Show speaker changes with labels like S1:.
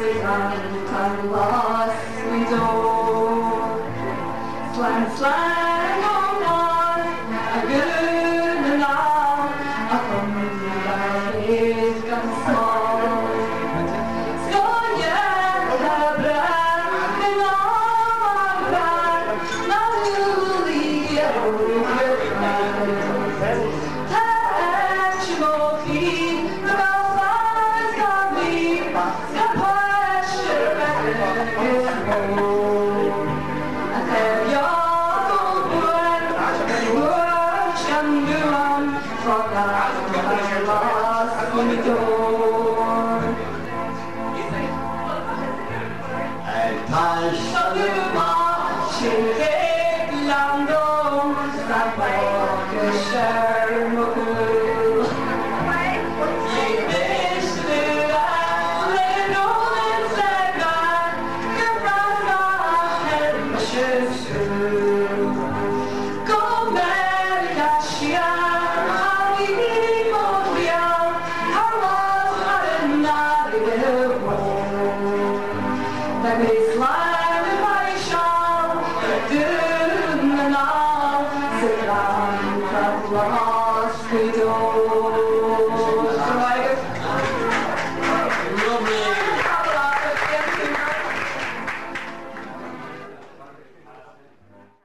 S1: I'm lost, we don't slang on a good and all I come to my head got small Skoja dobra and all my God not really get over touch your feet lost we don't